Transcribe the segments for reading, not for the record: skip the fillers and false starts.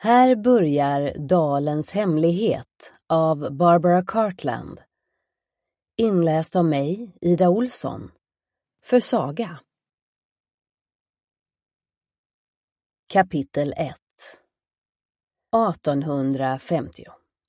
Här börjar Dalens hemlighet av Barbara Cartland. Inläst av mig, Ida Olsson. För Saga. Kapitel 1. 1850.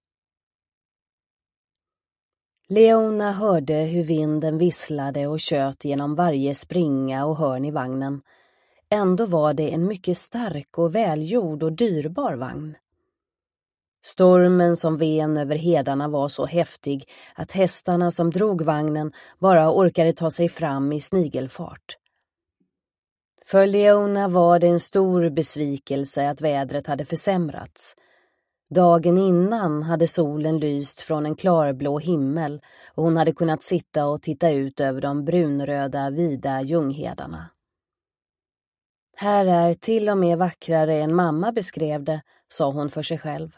Leona hörde hur vinden visslade och tjöt genom varje springa och hörn i vagnen. Ändå var det en mycket stark och välgjord och dyrbar vagn. Stormen som ven över hedarna var så häftig att hästarna som drog vagnen bara orkade ta sig fram i snigelfart. För Leona var det en stor besvikelse att vädret hade försämrats. Dagen innan hade solen lyst från en klarblå himmel och hon hade kunnat sitta och titta ut över de brunröda vida ljunghedarna. Här är till och med vackrare än mamma beskrev det, sa hon för sig själv.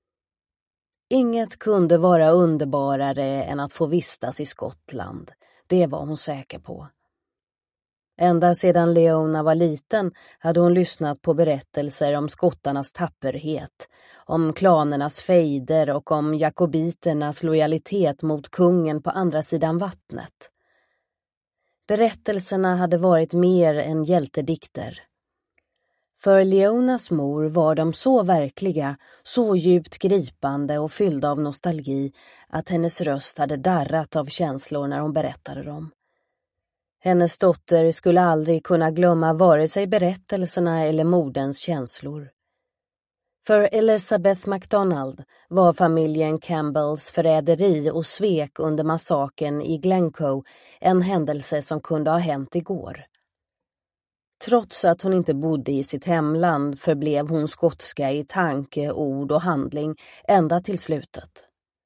Inget kunde vara underbarare än att få vistas i Skottland, det var hon säker på. Ända sedan Leona var liten hade hon lyssnat på berättelser om skottarnas tapperhet, om klanernas fejder och om jakobiternas lojalitet mot kungen på andra sidan vattnet. Berättelserna hade varit mer än hjältedikter. För Leonas mor var de så verkliga, så djupt gripande och fyllda av nostalgi att hennes röst hade darrat av känslor när hon berättade dem. Hennes dotter skulle aldrig kunna glömma vare sig berättelserna eller moderns känslor. För Elizabeth MacDonald var familjen Campbells förräderi och svek under massakern i Glencoe en händelse som kunde ha hänt igår. Trots att hon inte bodde i sitt hemland förblev hon skotska i tanke, ord och handling ända till slutet.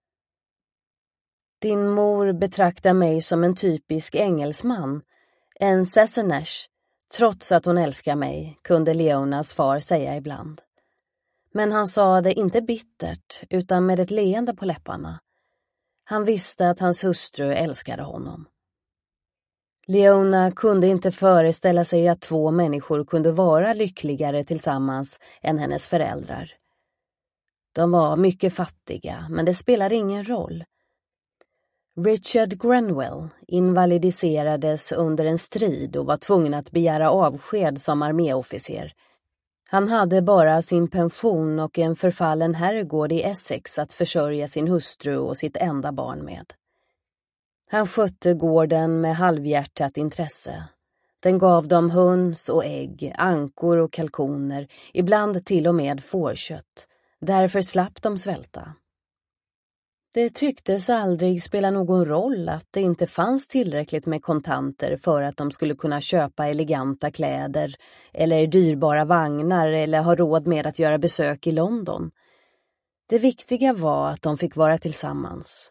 Din mor betraktar mig som en typisk engelsman, en Sassenach, trots att hon älskar mig, kunde Leonas far säga ibland. Men han sa det inte bittert utan med ett leende på läpparna. Han visste att hans hustru älskade honom. Leona kunde inte föreställa sig att två människor kunde vara lyckligare tillsammans än hennes föräldrar. De var mycket fattiga, men det spelade ingen roll. Richard Grenville invalidiserades under en strid och var tvungen att begära avsked som arméofficer. Han hade bara sin pension och en förfallen herrgård i Essex att försörja sin hustru och sitt enda barn med. Han skötte gården med halvhjärtat intresse. Den gav dem höns och ägg, ankor och kalkoner, ibland till och med fårkött. Därför slapp de svälta. Det tycktes aldrig spela någon roll att det inte fanns tillräckligt med kontanter för att de skulle kunna köpa eleganta kläder eller dyrbara vagnar eller ha råd med att göra besök i London. Det viktiga var att de fick vara tillsammans.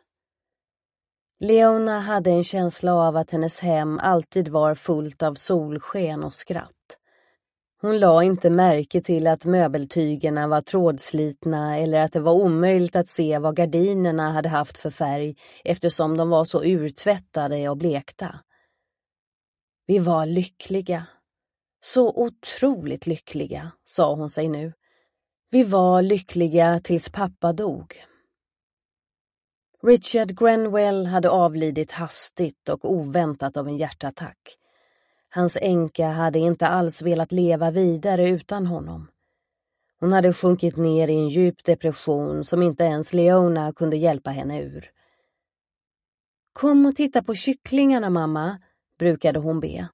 Leona hade en känsla av att hennes hem alltid var fullt av solsken och skratt. Hon la inte märke till att möbeltygerna var trådslitna eller att det var omöjligt att se vad gardinerna hade haft för färg eftersom de var så urtvättade och blekta. Vi var lyckliga. Så otroligt lyckliga, sa hon sig nu. Vi var lyckliga tills pappa dog. Richard Grenville hade avlidit hastigt och oväntat av en hjärtattack. Hans änka hade inte alls velat leva vidare utan honom. Hon hade sjunkit ner i en djup depression som inte ens Leona kunde hjälpa henne ur. Kom och titta på kycklingarna, mamma, brukade hon be.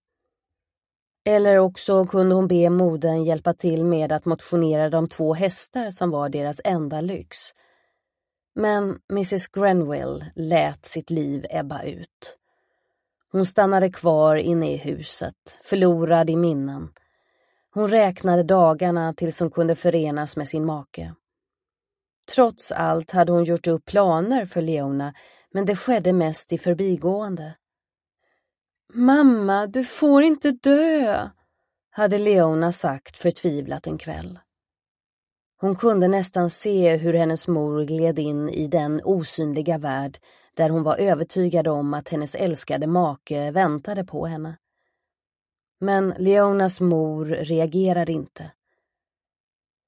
Eller också kunde hon be modern hjälpa till med att motionera de 2 hästar som var deras enda lyx. Men Mrs. Grenville lät sitt liv ebba ut. Hon stannade kvar inne i huset, förlorad i minnen. Hon räknade dagarna tills hon kunde förenas med sin make. Trots allt hade hon gjort upp planer för Leona, men det skedde mest i förbigående. Mamma, du får inte dö, hade Leona sagt förtvivlat en kväll. Hon kunde nästan se hur hennes mor gled in i den osynliga värld där hon var övertygad om att hennes älskade make väntade på henne. Men Leonas mor reagerade inte.